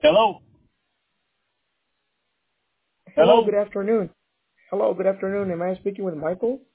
Hello. Hello, Hello. good afternoon. Hello, good afternoon. Am I speaking with Michael?